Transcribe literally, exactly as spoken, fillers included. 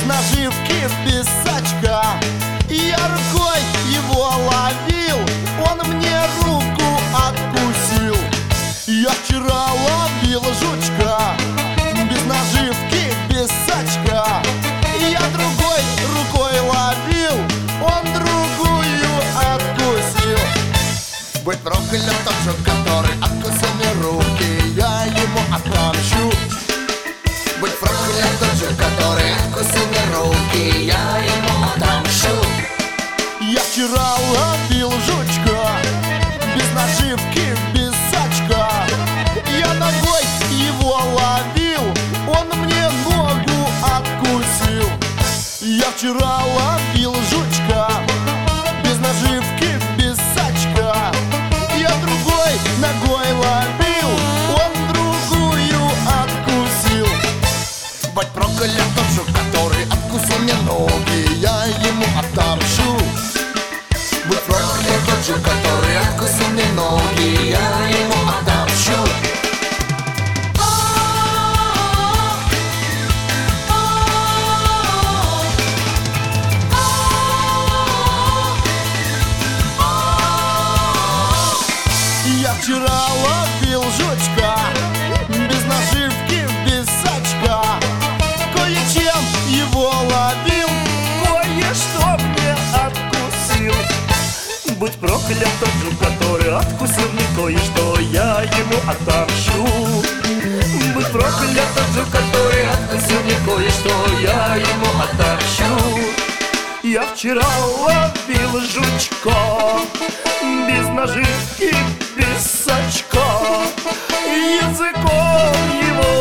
наживки, без сачка. Я рукой его ловил, он мне руку откусил. Я вчера ловил жучка, без наживки, без сачка. Я другой рукой ловил, он другую откусил. Быть проклят тот же, который откусил мне руки, я ему отомщу. Быть проклят тот же, который откусил мне руки, я ему отомщу. Я вчера ловил жучка, без наживки, без сачка. Я ногой его ловил, он мне ногу откусил. Я вчера ловил жучка, без наживки, без сачка. Я другой ногой ловил, он другую откусил. Быть проклят тот же, который откусил мне ноги, я ему отомщу. Быть проклят тот же, который откусил мне ноги, я ему отомщу. Я вчера ловил жучка, без наживки, без сачка. Кое-чем его ловил, кое-что мне откусил. Будь проклят тот же, который откусил мне кое-что, я ему отомщу. Будь проклят тот же, который откусил мне кое-что, я ему отомщу. Я вчера ловил жучка, без наживки, без сачка. Языком его